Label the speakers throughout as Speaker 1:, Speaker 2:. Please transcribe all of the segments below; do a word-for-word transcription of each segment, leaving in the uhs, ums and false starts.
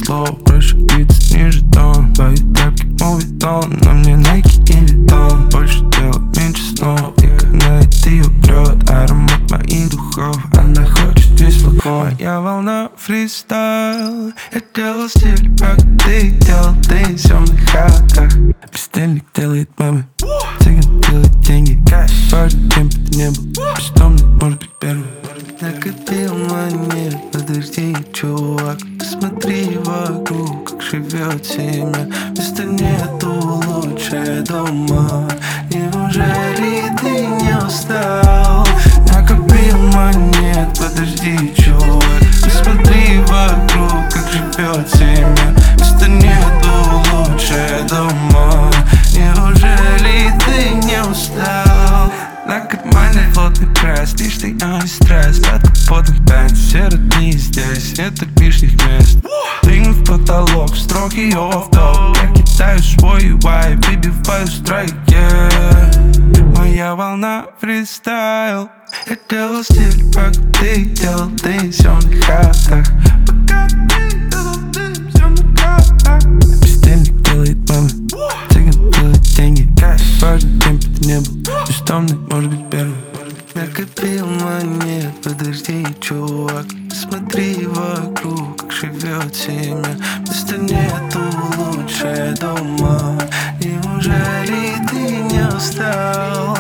Speaker 1: слов, проще биться ниже тон. Твои тапки мувитон, на мне Nike и Vuitton. Больше дела, меньше снов, и когда это ее прет аромат моих духов, она хочет весь флакон. Моя волна фристайл, я делал стиль, как ты делал, ты в темных хатах. Бездельник делает мемы, цыган делает деньги. Важно, кем бы ты не был, престомный, может быть первый. Накопил монет, подожди, чувак, посмотри вокруг, как живет семья. Места нету лучше дома. Неужели ты не устал? Накопил монет, подожди, чувак, посмотри вокруг, как живет семья. Места нету лучше дома. Неужели ты не устал? На кармане плотный пресс, лишний антистресс. Под капотом бенд, все родные здесь, нет лишних мест. Прыгну в потолок, строгий офф-топ. Я кидаю свой вайб, выбиваю страйк, yeah. Моя волна фристайл, я делал стиль, как ты делал, ты в темных хатах. Пока ты делал, ты в темных хатах. Бездельник делает мемы, цыган делает деньги. Важно, кем бы ты не был, бездомный, может быть первый. Накопил монет, подожди, чувак, смотри вокруг, как живет семья. Места нету лучше дома. Неужели ты не устал?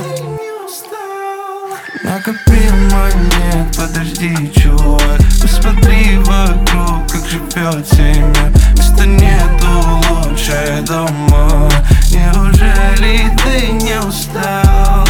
Speaker 1: Накопил монет, подожди, чувак, посмотри вокруг, как живет семья. Места нету лучше дома. Неужели ты не устал?